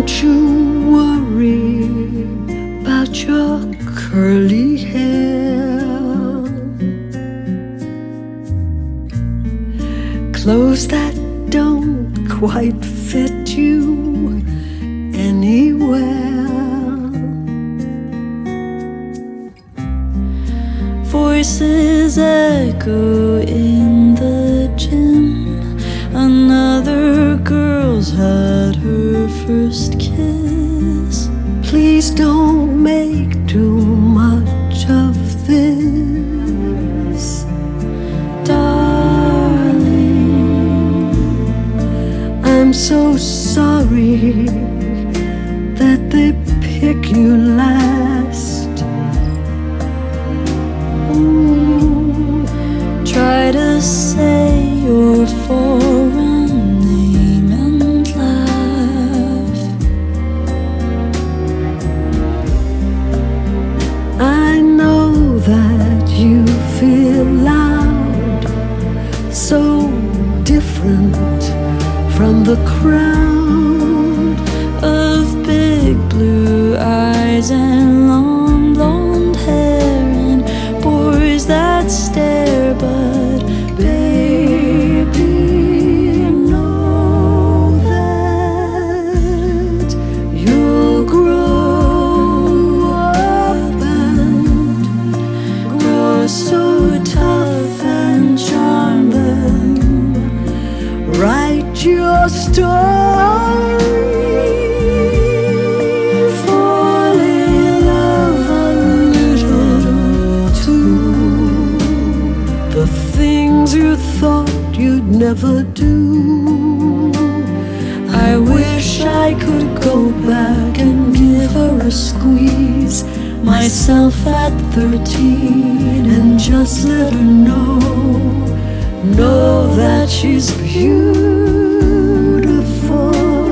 Don't you worry about your curly hair. Clothes that don't quite fit you anywhere. Voices echo in the gym. Another girl's had her first kiss. Please don't make too much of this, darling. I'm so sorry that they pick you last. Try to say your foreign name and laugh. I know that you feel loud, so different from the crowd of big blue eyes and long blonde hair and boys that stare. But baby, know that you'll grow up and grow so tough and charm them. write your story, fall in love a little too. The things you thought you'd never do. I wish I could go back and give her a squeeze, myself at 13, and just let her know that she's beautiful.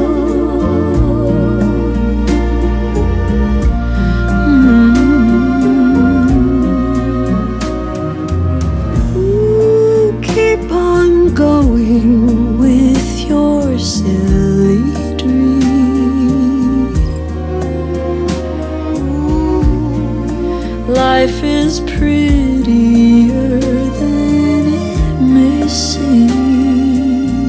Keep on going With your silly dream, life is prettier than it may seem.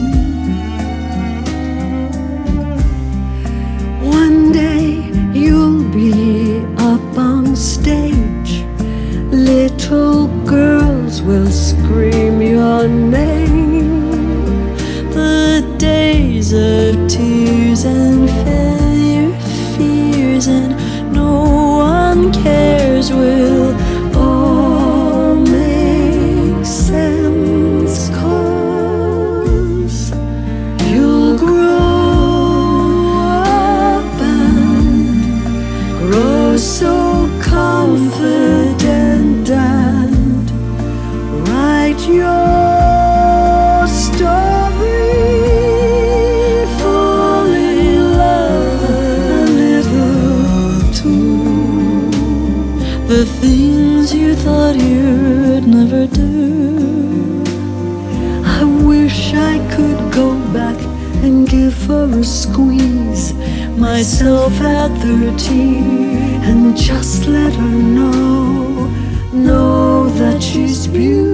One day you'll be up on stage. Little girls will scream your name. The days of tears and failure, fears, and no one cares will All make sense, 'cause you'll grow up and grow so confident and write your story, fall in love a little too. the things you thought you'd never do. I wish I could go back and give her a squeeze, myself at 13, and just let her know that she's beautiful.